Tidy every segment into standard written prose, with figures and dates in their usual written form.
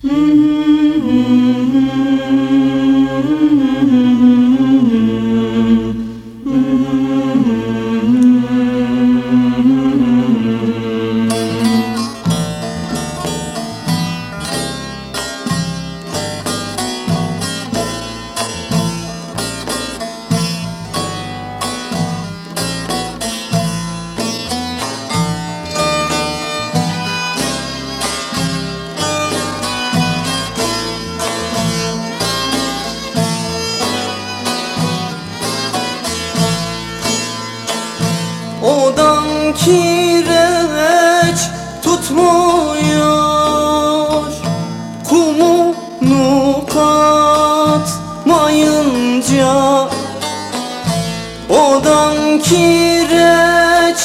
Odan kireç tutmuyor, kumunu katmayınca. Odan kireç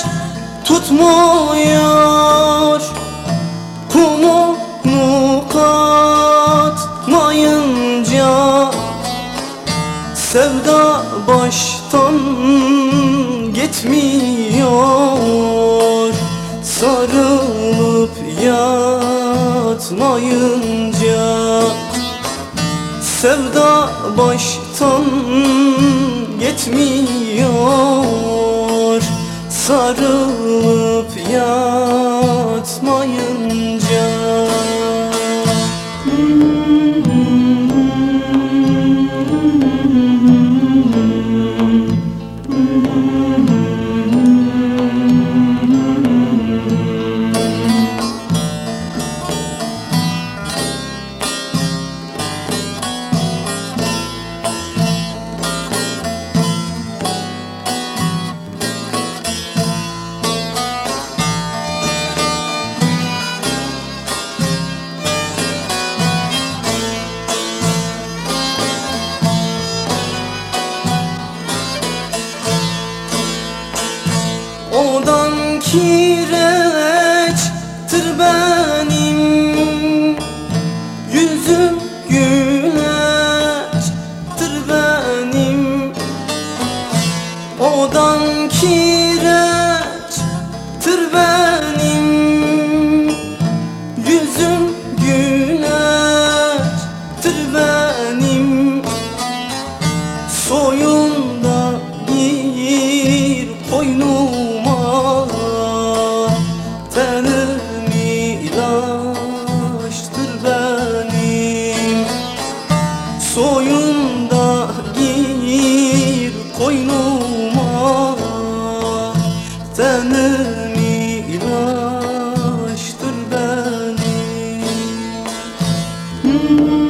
tutmuyor, kumunu katmayınca. Sevda baştan gitmiyor, sarılıp yatmayınca. Sevda baştan gitmiyor, sarılıp yatmayınca. Odan kireçtir benim yüzüm, güneştir benim. Odan kireçtir benim yüzüm, güneştir benim. Soyunda bir koynuma, tenim ilaçtır benim. Soyunda gir koynuma, tenim ilaçtır benim.